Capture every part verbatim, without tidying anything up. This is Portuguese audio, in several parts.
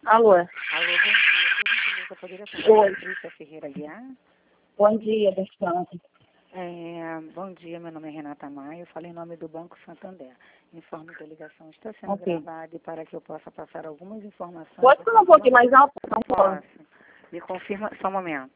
Alô? Alô, bom dia. Por gentileza, poderia falar com a Oi. Patrícia Ferreira Guiar? Bom dia, Bertante. É, bom dia, meu nome é Renata Maia, eu falo em nome do Banco Santander. Informo que a ligação está sendo Ok. gravada e para que eu possa passar algumas informações... Pode falar um pouquinho mais alto, por favor? Posso. Me confirma, só um momento.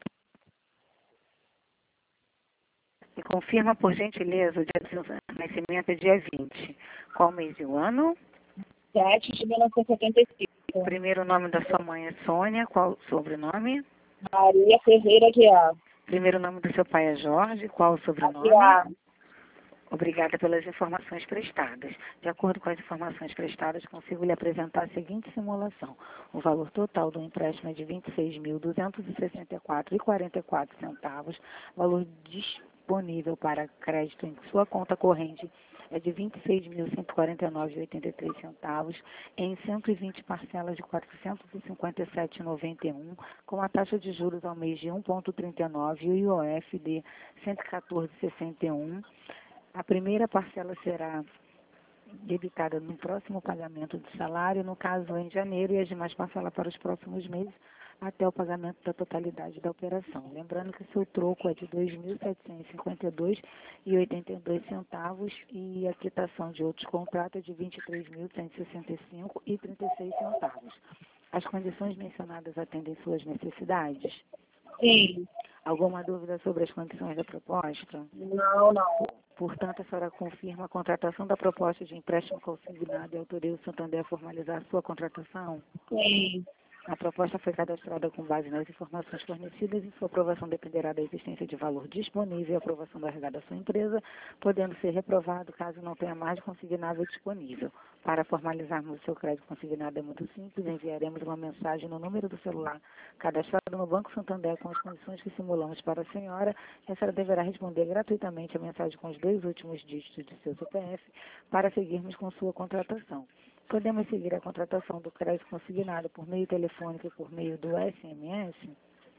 Me confirma, por gentileza, o dia do seu nascimento é dia vinte. Qual mês e o ano? sete de mil novecentos e setenta e cinco. Primeiro nome da sua mãe é Sônia, qual o sobrenome? Maria Ferreira Guiar. Primeiro nome do seu pai é Jorge, qual o sobrenome? Guiar. Obrigada pelas informações prestadas. De acordo com as informações prestadas, consigo lhe apresentar a seguinte simulação. O valor total do empréstimo é de vinte e seis mil duzentos e sessenta e quatro reais e quarenta e quatro centavos. Valor disponível para crédito em sua conta corrente é de vinte e seis mil cento e quarenta e nove reais e oitenta e três centavos em cento e vinte parcelas de quatrocentos e cinquenta e sete reais e noventa e um, com a taxa de juros ao mês de um vírgula trinta e nove e o I O F de cento e quatorze vírgula sessenta e um. A primeira parcela será debitada no próximo pagamento do salário, no caso em janeiro, e as demais parcelas para os próximos meses, até o pagamento da totalidade da operação. Lembrando que o seu troco é de dois mil setecentos e cinquenta e dois reais e oitenta e dois centavos e a quitação de outros contratos é de vinte e três mil cento e sessenta e cinco reais e trinta e seis centavos. As condições mencionadas atendem suas necessidades? Sim. Alguma dúvida sobre as condições da proposta? Não, não. Portanto, a senhora confirma a contratação da proposta de empréstimo consignado e autoriza o Santander a formalizar a sua contratação? Sim. A proposta foi cadastrada com base nas informações fornecidas e sua aprovação dependerá da existência de valor disponível e aprovação da regada da sua empresa, podendo ser reprovado caso não tenha mais de consignável disponível. Para formalizarmos o seu crédito consignado é muito simples, enviaremos uma mensagem no número do celular cadastrado no Banco Santander com as condições que simulamos para a senhora, e a senhora deverá responder gratuitamente a mensagem com os dois últimos dígitos de seu C P F para seguirmos com sua contratação. Podemos seguir a contratação do crédito consignado por meio telefônico e por meio do S M S?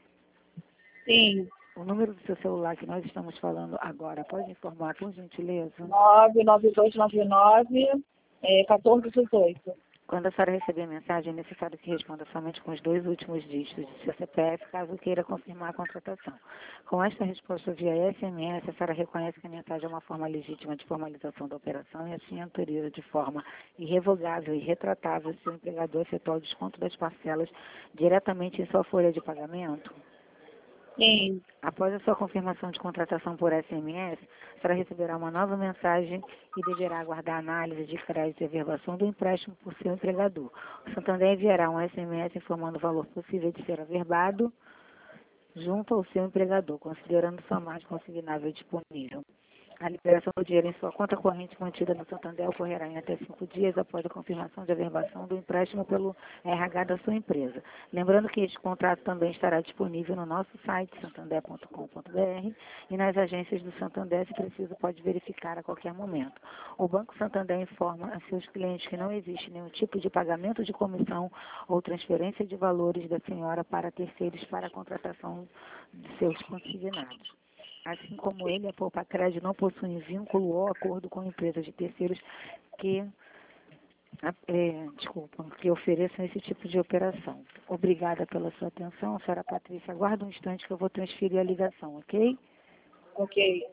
Sim. O número do seu celular que nós estamos falando agora, pode informar, por gentileza? nove nove dois nove nove, é, quatorze dezoito. Quando a senhora receber a mensagem, é necessário que responda somente com os dois últimos dígitos de seu C P F, caso queira confirmar a contratação. Com esta resposta via S M S, a senhora reconhece que a mensagem é uma forma legítima de formalização da operação e assim autoriza de forma irrevogável e retratável seu empregador a efetuar o desconto das parcelas diretamente em sua folha de pagamento? Sim. Após a sua confirmação de contratação por S M S, a senhora receberá uma nova mensagem e deverá aguardar a análise de crédito e averbação do empréstimo por seu empregador. O Santander enviará um S M S informando o valor possível de ser averbado junto ao seu empregador, considerando sua margem consignável disponível. A liberação do dinheiro em sua conta corrente mantida no Santander ocorrerá em até cinco dias após a confirmação de averbação do empréstimo pelo R H da sua empresa. Lembrando que este contrato também estará disponível no nosso site, santander ponto com ponto br, e nas agências do Santander, se preciso, pode verificar a qualquer momento. O Banco Santander informa a seus clientes que não existe nenhum tipo de pagamento de comissão ou transferência de valores da senhora para terceiros para a contratação de seus consignados. Assim como ele, a Poupa Crédito não possui vínculo ou acordo com empresas de terceiros que, é, desculpa, que ofereçam esse tipo de operação. Obrigada pela sua atenção, senhora Patrícia. Aguarda um instante que eu vou transferir a ligação, ok? Ok.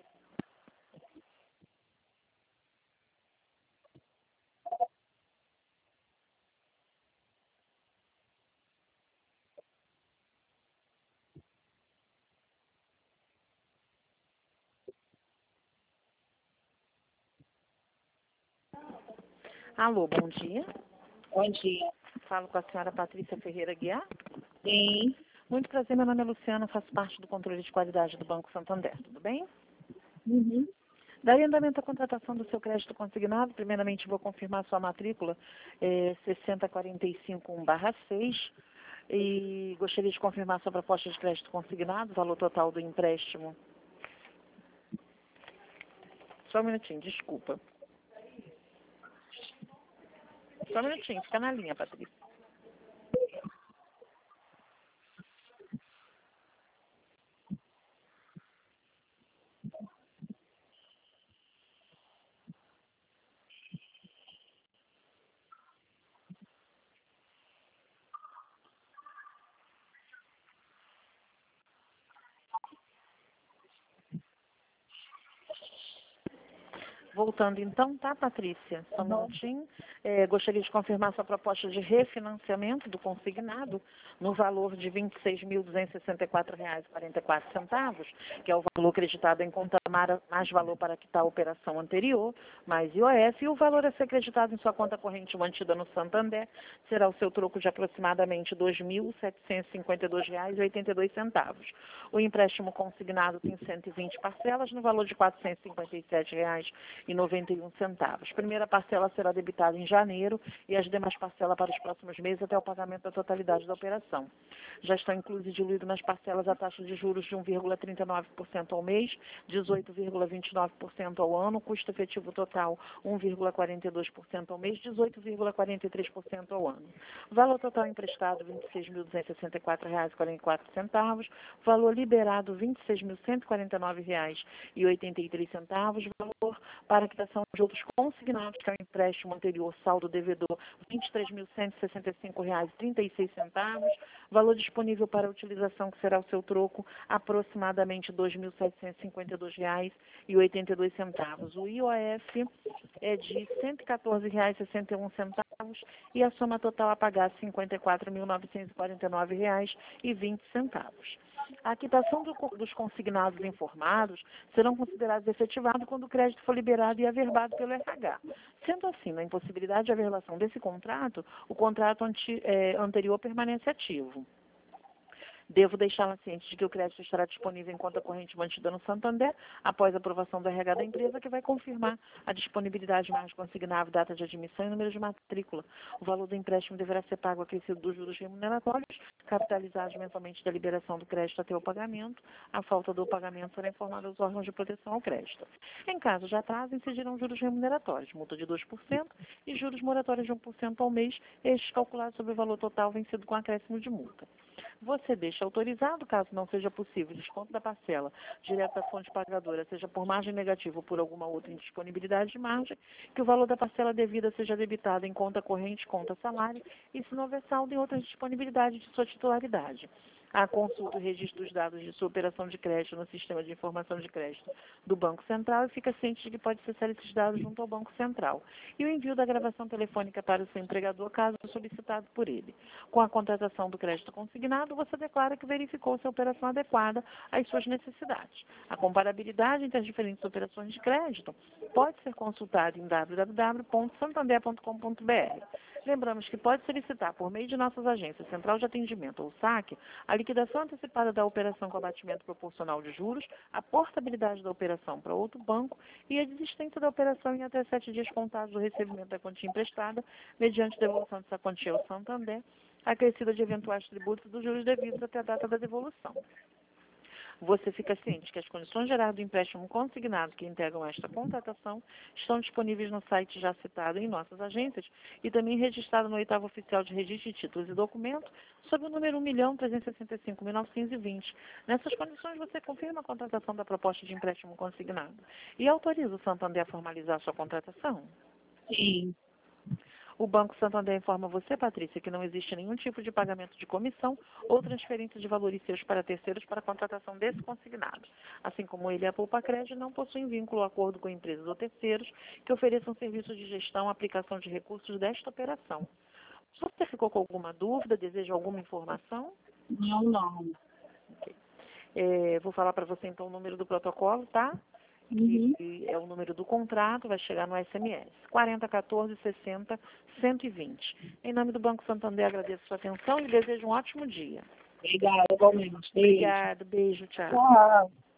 Alô, bom dia. Bom dia. Falo com a senhora Patrícia Ferreira Guiar. Sim. Muito prazer, meu nome é Luciana, faço parte do controle de qualidade do Banco Santander, tudo bem? Uhum. Daria andamento à contratação do seu crédito consignado. Primeiramente, vou confirmar sua matrícula é, sessenta quarenta e cinco barra seis e gostaria de confirmar sua proposta de crédito consignado, valor total do empréstimo. Só um minutinho, desculpa. Só um minutinho, fica na linha, Patrícia. Voltando então, tá, Patrícia? Só um Uhum. minutinho. É, gostaria de confirmar sua proposta de refinanciamento do consignado no valor de vinte e seis mil duzentos e sessenta e quatro reais e quarenta e quatro centavos, que é o valor acreditado em conta mara- mais valor para quitar a operação anterior, mais I O F, e o valor a ser acreditado em sua conta corrente mantida no Santander será o seu troco de aproximadamente dois mil setecentos e cinquenta e dois reais e oitenta e dois centavos. O empréstimo consignado tem cento e vinte parcelas no valor de quatrocentos e cinquenta e sete reais e noventa e um centavos. Primeira parcela será debitada em janeiro e as demais parcelas para os próximos meses até o pagamento da totalidade da operação. Já estão incluídos e diluídos nas parcelas a taxa de juros de um vírgula trinta e nove por cento ao mês, dezoito vírgula vinte e nove por cento ao ano, custo efetivo total um vírgula quarenta e dois por cento ao mês, dezoito vírgula quarenta e três por cento ao ano. Valor total emprestado vinte e seis mil duzentos e sessenta e quatro reais e quarenta e quatro centavos, valor liberado vinte e seis mil cento e quarenta e nove reais e oitenta e três centavos, valor para quitação de outros consignados, que é o empréstimo anterior, saldo devedor vinte e três mil cento e sessenta e cinco reais e trinta e seis centavos, valor disponível para utilização, que será o seu troco, aproximadamente dois mil setecentos e cinquenta e dois reais e oitenta e dois centavos. O I O F é de cento e quatorze reais e sessenta e um centavos e a soma total a pagar cinquenta e quatro mil novecentos e quarenta e nove reais e vinte centavos. A quitação do, dos consignados informados serão considerados efetivados quando o crédito for liberado e averbado pelo R H. Sendo assim, na impossibilidade de averbação desse contrato, o contrato anti, é, anterior permanece ativo. Devo deixá-la ciente de que o crédito estará disponível em conta corrente mantida no Santander após a aprovação do R H da empresa, que vai confirmar a disponibilidade de margem consignável, data de admissão e número de matrícula. O valor do empréstimo deverá ser pago acrescido dos juros remuneratórios, capitalizados mensalmente da liberação do crédito até o pagamento. A falta do pagamento será informada aos órgãos de proteção ao crédito. Em caso de atraso, incidirão juros remuneratórios, multa de dois por cento e juros moratórios de um por cento ao mês, estes calculados sobre o valor total vencido com acréscimo de multa. Você deixa autorizado, caso não seja possível, desconto da parcela direto da fonte pagadora, seja por margem negativa ou por alguma outra indisponibilidade de margem, que o valor da parcela devida seja debitado em conta corrente, conta salário, e se não houver saldo em outras disponibilidades de sua titularidade. A consulta e registro dos dados de sua operação de crédito no sistema de informação de crédito do Banco Central e fica ciente de que pode acessar esses dados junto ao Banco Central. E o envio da gravação telefônica para o seu empregador, caso solicitado por ele. Com a contratação do crédito consignado, você declara que verificou se a operação adequada às suas necessidades. A comparabilidade entre as diferentes operações de crédito pode ser consultada em w w w ponto santander ponto com ponto b r. Lembramos que pode solicitar, por meio de nossas agências Central de Atendimento ou SAC, a liquidação antecipada da operação com abatimento proporcional de juros, a portabilidade da operação para outro banco e a desistência da operação em até sete dias contados do recebimento da quantia emprestada, mediante devolução dessa quantia ao Santander, acrescida de eventuais tributos dos juros devidos até a data da devolução. Você fica ciente que as condições gerais do empréstimo consignado que integram esta contratação estão disponíveis no site já citado em nossas agências e também registrado no oitavo oficial de registro de títulos e documentos sob o número um milhão trezentos e sessenta e cinco mil novecentos e vinte. Nessas condições, você confirma a contratação da proposta de empréstimo consignado e autoriza o Santander a formalizar sua contratação? Sim. O Banco Santander informa você, Patrícia, que não existe nenhum tipo de pagamento de comissão ou transferência de valores seus para terceiros para a contratação desse consignado. Assim como ele e a Poupa Crédito não possuem vínculo ou acordo com empresas ou terceiros que ofereçam serviços de gestão ou aplicação de recursos desta operação. Você ficou com alguma dúvida, deseja alguma informação? Não, não. Okay. É, vou falar para você então o número do protocolo, tá? Uhum. Que é o número do contrato, vai chegar no S M S. quarenta, quatorze, sessenta, cento e vinte. Em nome do Banco Santander, agradeço a sua atenção e desejo um ótimo dia. Obrigada, igualmente. Beijo. Obrigada, beijo, tchau. Tchau.